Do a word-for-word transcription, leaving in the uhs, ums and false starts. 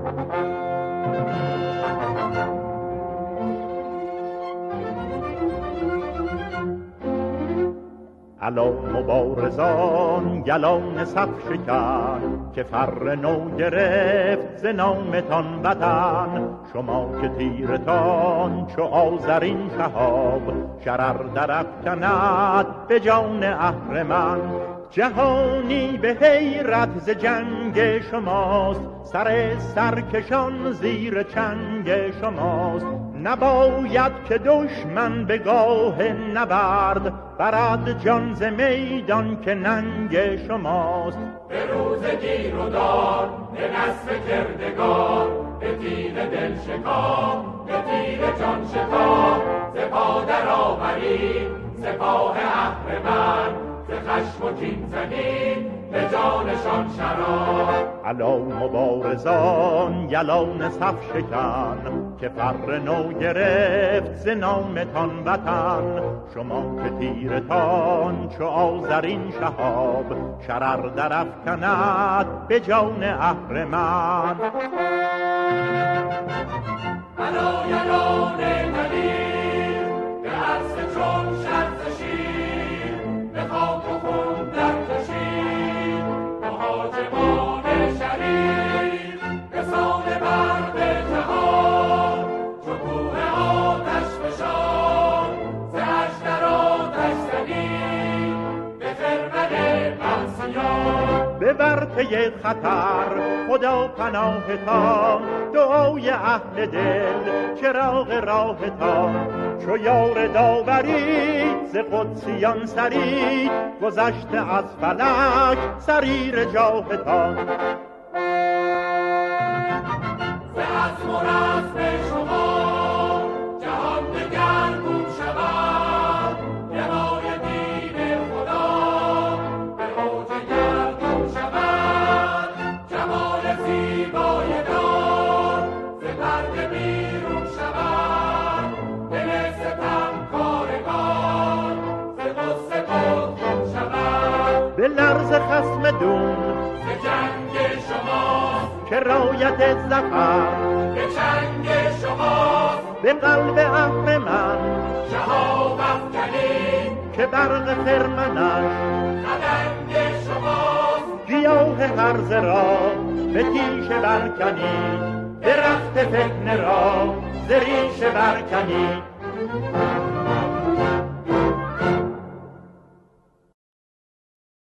الا مبارزان گلان صف شکن که فر نو گرفت ز نامتان وطن. شما که تیرتان چو آذرین شهاب شرر درافکند به جان اهرمن. جهانی به حیرت ز جنگ شماست سر سرکشان زیر چنگ شماست. نباید که دشمن به گاه نبرد برد جان ز میدان که ننگ شماست. به روز گیر و دار به نصر کردگار به تیر دل شکار به تیر جان شکار. سپاه در آورید سپاه اهرمن ز خشم و کین زنید به جانشان شرار. الا مبارزان گلان صف شکن که فر نو گرفت ز نامتان وطن. شما که تیرتان چو آذرین شهاب شرر درافکند به جان اهرمن. الا یلان دلیر به عرص چون شرز شیر به خاک و خون در کشید مهاجمان شریر به سان برق جهان چو کوه آتش فشان ز اژدر آتش زنید به خرمن منسیان. به ورطه خطر خدا پناهتان دعای اهل دل چراغ راهتان. چو یار داورید ز قدسیان سرید گذشته از فلک سریر جاهتان. ز عزم و رزم شما جهان دگرگون شود لوای دین خدا به اوج گردون شود. جمال زیبای دار ز پرده بیرون شود دل ستمکارگان ز غصه پرخون شود. به لرز خصم دون ز جنگ شماست که رایت ظفر به چنگ شماست. به قلب اهرمن شهاب افکنید که برق خرمنش خدنگ شماست. گیاه هرزه را به تیشه برکنید درخت فتنه را ز ریشه برکنید.